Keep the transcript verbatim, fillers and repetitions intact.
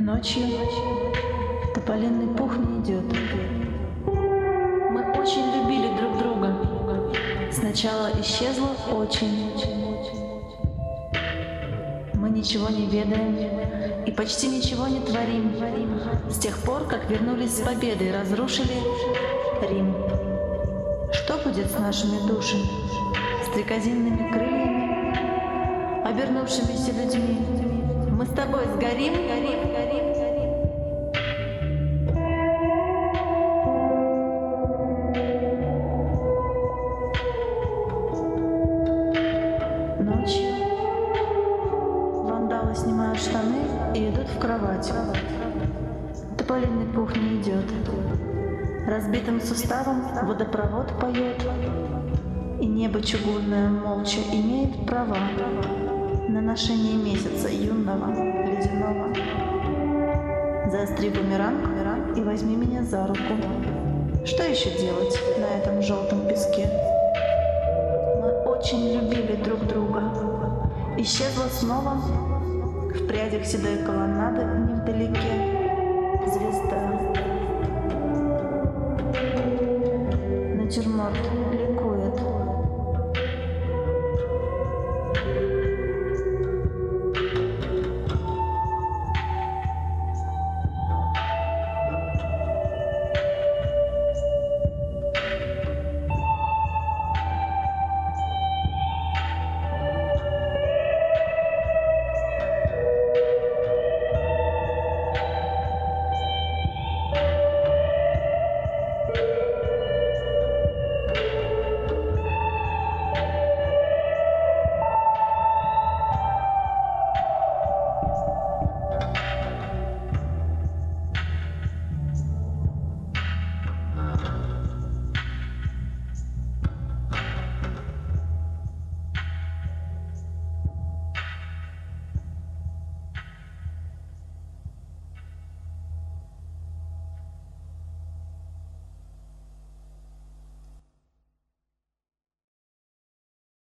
Ночью тополиный пух не идет. Мы очень любили друг друга. Сначала исчезло очень. Мы ничего не ведаем и почти ничего не творим. С тех пор, как вернулись с победой, разрушили Рим. Что будет с нашими душами, стрекозинными крыльями, обернувшимися людьми? Мы с тобой сгорим, горим, горим, горим. Ночью вандалы снимают штаны и идут в кровать. Тополиный пух не идет. Разбитым суставом водопровод поет, и небо чугунное молча имеет права на ношение месяца юного, ледяного. Заостри бумеранг и возьми меня за руку. Что еще делать на этом желтом песке? Мы очень любили друг друга. Исчезла снова в прядях седой колоннады невдалеке звезда. Натюрморт.